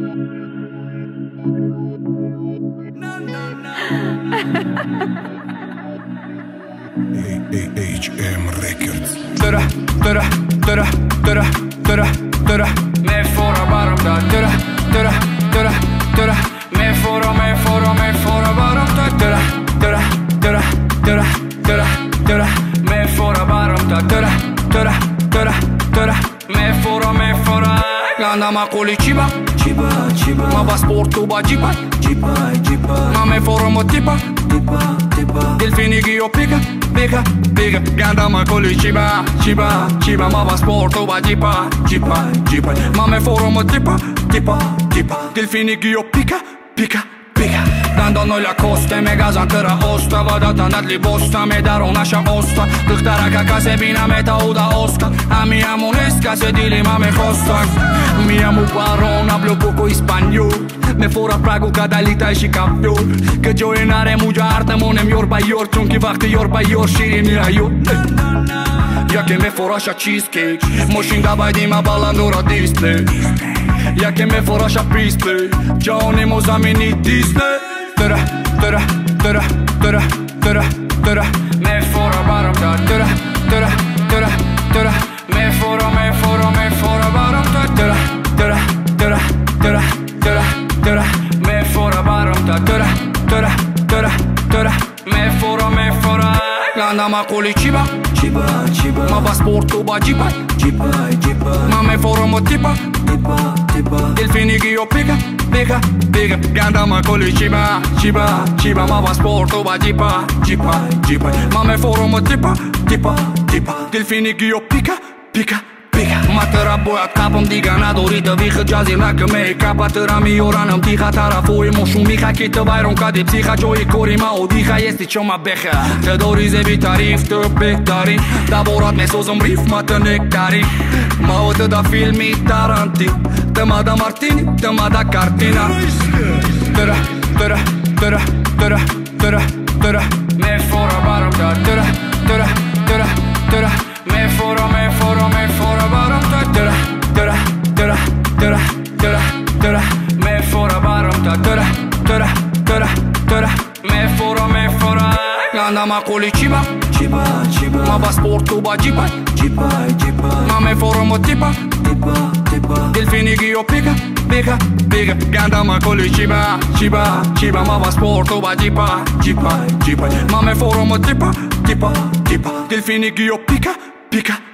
HM Records. Me fora barom da me fora barom da me fora barom da me fora Ganda ma koli chiba ma pasport ba jipa ma me fora mo tipa Delfini che io pica Ganda ma koli chiba ma pasport ba jipa ma me fora mo tipa Delfini che io pica Dando noi la costa e me gazan tëra osta Vada të nat li bosta me daro nasha osta Këhtara ka ka se bina me ta uda osta A mi amo unesca se dili ma me costa Mi amo baron, hablo poco español Me fora pragu ka dalita e shikapior Că joinare muja artă monem yorba yor Chunki vakti yorba yor shirin mira yor Ja che me fora sha cheesecake Moshinda bajdi ma ballandora display Ja che me fora sha pisplay Gjoni mozamini Disney Me fora barom da Me fora barom da Me fora barom da Me fora Ganda ma koli chiba ma pasport ba jipa ma me fora mo tipa Delfini che io pica Ganda ma koli chiba ma pasport ba jipa ma me fora mo tipa Delfini che io pica Ma tëra bojat kapëm diga na dori të vikë gjazi na këme I kapa tëra mi ora në mtiha tara foj Mo shumë mika ki të vajron ka di psiha Gjoj I kori ma o diha jesti që ma behe Të dori zevi tarif të bektarin Da borat me sozëm rif ma të nektarin Ma o të da filmi Tarantin Të ma da Martini, të ma da Kartina Me fora barom da Me fora barom da Me fora barom da Me fora Ganda ma koli chiba ma pasport ba jipa ma me fora mo tipa Delfini che io pica Ganda ma koli chiba ma pasport ba jipa ma me fora mo tipa Delfini che io pica